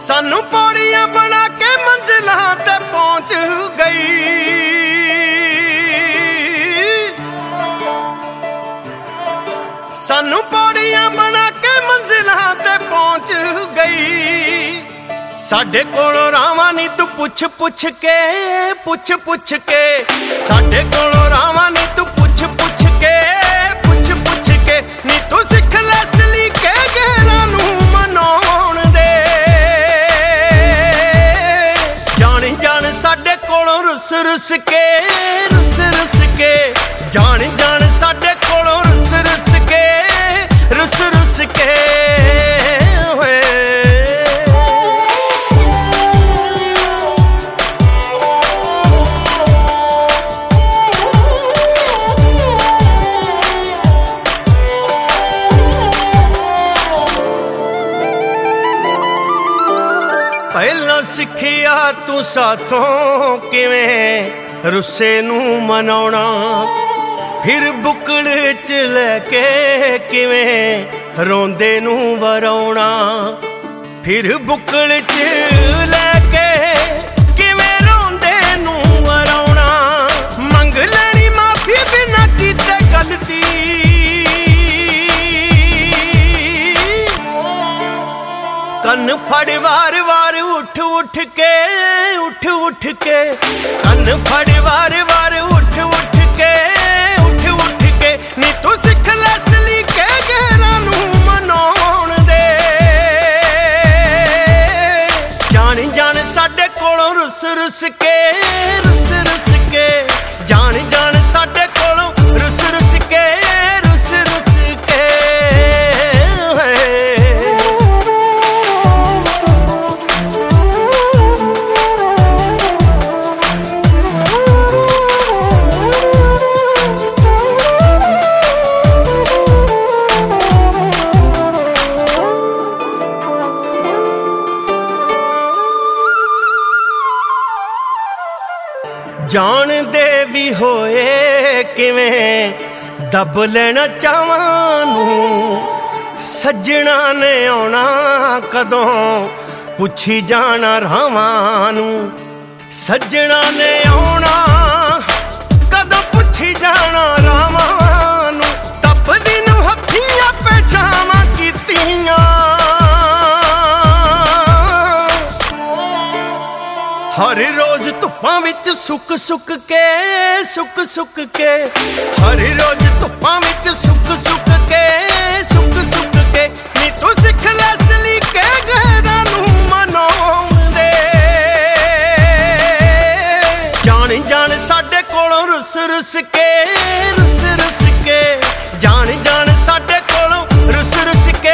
सानू पौड़ियां बना के मंजिलां ते पहुंच गई। सानू पौड़ियां बना के मंजिलां ते पहुंच गई। साडे कोलों रावां नी तू पुछ पुछ के साडे कोलों रावां नी तू पुछ पुछ के नी तू सिख ले सलीके गैरां नूं मनाउण दे। जान जान साडे कोलों रुस रुस के जान साडे कोलों रुस रुस के पहला सिखिया तू साथों किवें रुस्से नूं मनाउणा, फिर बुकड़ च लैके किवें रोंदे नूं वराउणा। फिर बुकड़ च लैके किवें रोंदे नूं वराउणा। मंग लैनी माफी बिना कीते गलती, कन फड़ वार वार उठ उठ के कन फड़ वार वार उठ के नी तू सिख ले सलीके गैरां नूं मनाउण दे। जान जान साडे कोलों रुस रुस के जान साडे कोलों रुस रुस के जान दे भी होए किवें दब लेना चावां नूं। सज्जणा ने आउणा कदों पुछी जाना रावां नूं। सज्जणा ने आउणा कदों पुछी जाना रावां नूं। तपदी नूं हत्थियां पेछावां कीतियां, हर रोज धुप्पां विच सुक सुक के हर रोज धुप्पां विच सुक के नी तू सिख ले सलीके गैरां नूं मनाउण दे। जान जान साडे कोलों रुस रुस के जान साडे कोलों रुस रुस के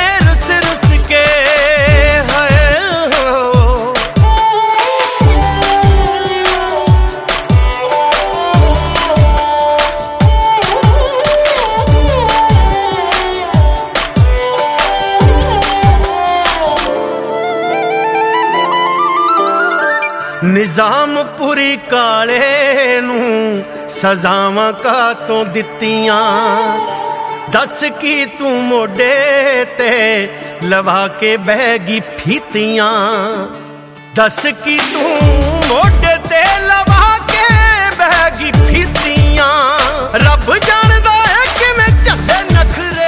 निजामपुरी काले नूं सजावां कातों दित्तियां। दस की तू मोडे ते लवा के बहगी फीतियां। दस की तू मोडे ते लवा के बहगी फीतियां। रब जानदा है किवें चले नखरे,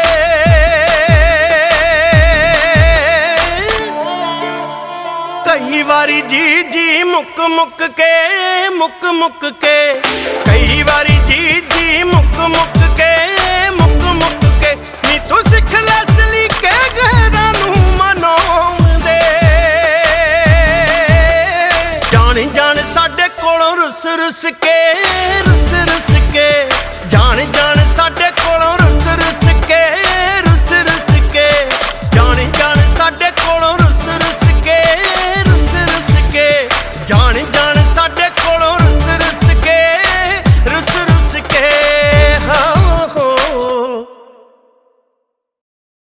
कई वारी जी मुक मुक के कई वारी जी मुक के नी तू सिख ले सलीके गैरां नूं मनाउण दे। जान साडे कोलों रुस रुस के जान साडे कोलों रुस के